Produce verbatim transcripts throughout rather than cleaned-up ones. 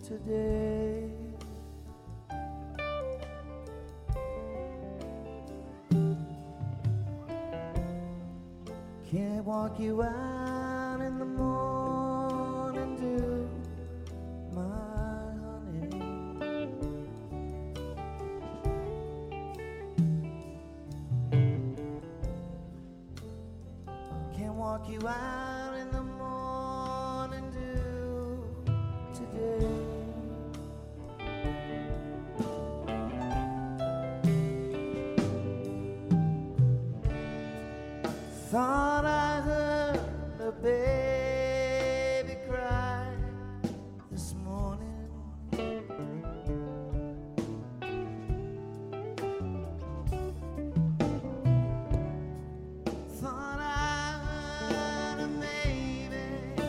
today. Can't walk you out in the morning dew, my honey. Can't walk you out in the morning dew today. Thought I heard a baby cry this morning. Thought I heard a baby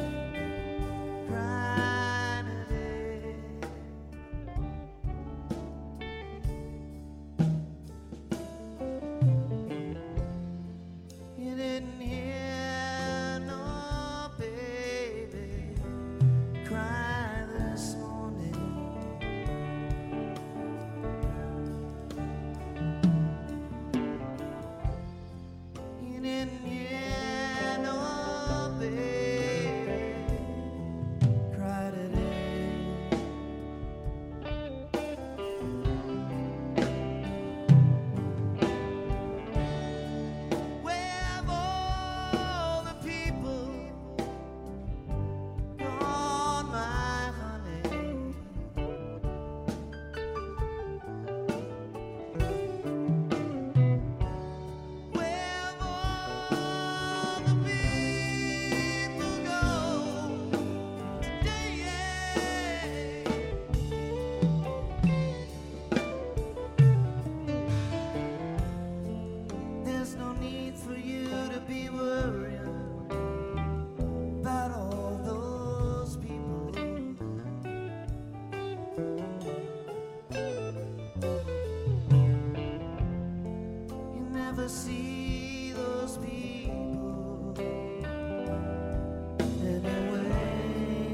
cry today. You didn't hear no baby cry this morning. You didn't hear no baby cry today. Where have all the people gone, my honey? Where have all the people gone today? There's no need for you to be worrying about all those people. You never see those people anyway.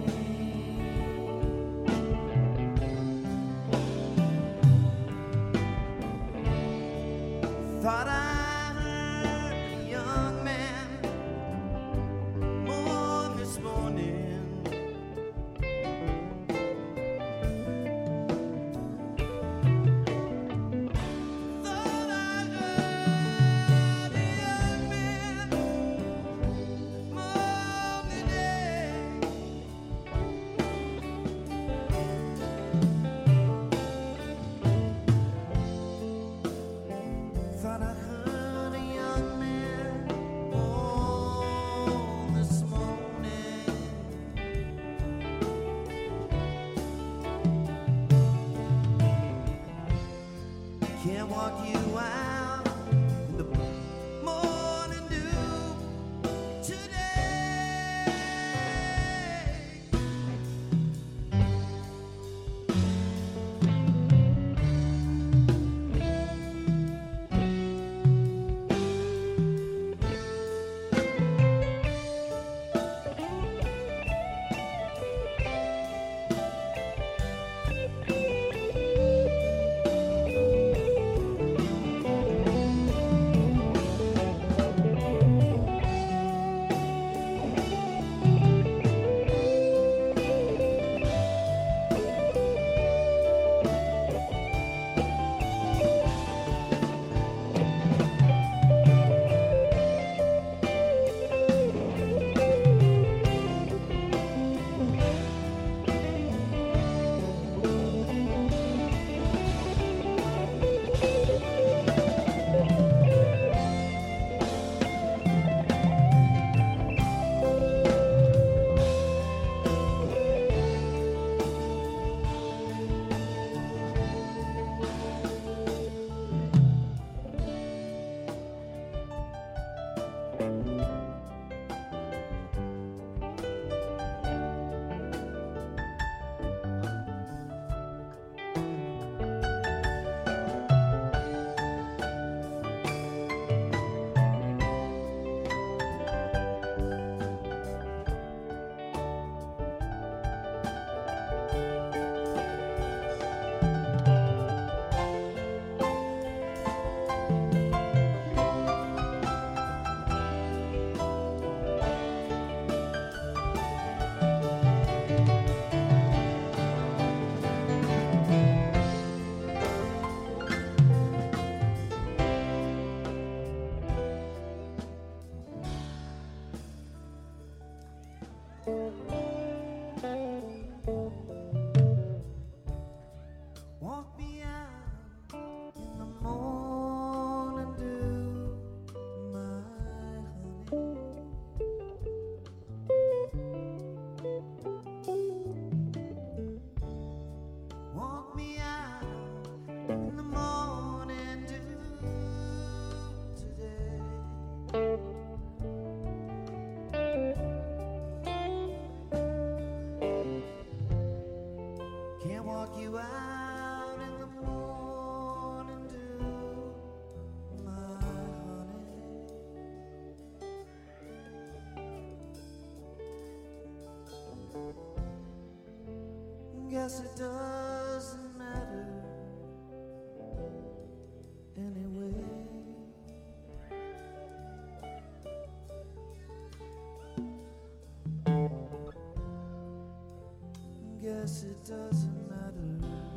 Thought I heard a young man mourn this morning. Thought I heard a young man mourn today. Thought I heard a young man mourn this morning. Can't walk you out in the morning dew today. Walk me out in the morning dew, my honey. Walk me out in the morning dew today. Can't walk you out in the morning dew, my honey. Guess it doesn't matter anyway. Guess it doesn't matter.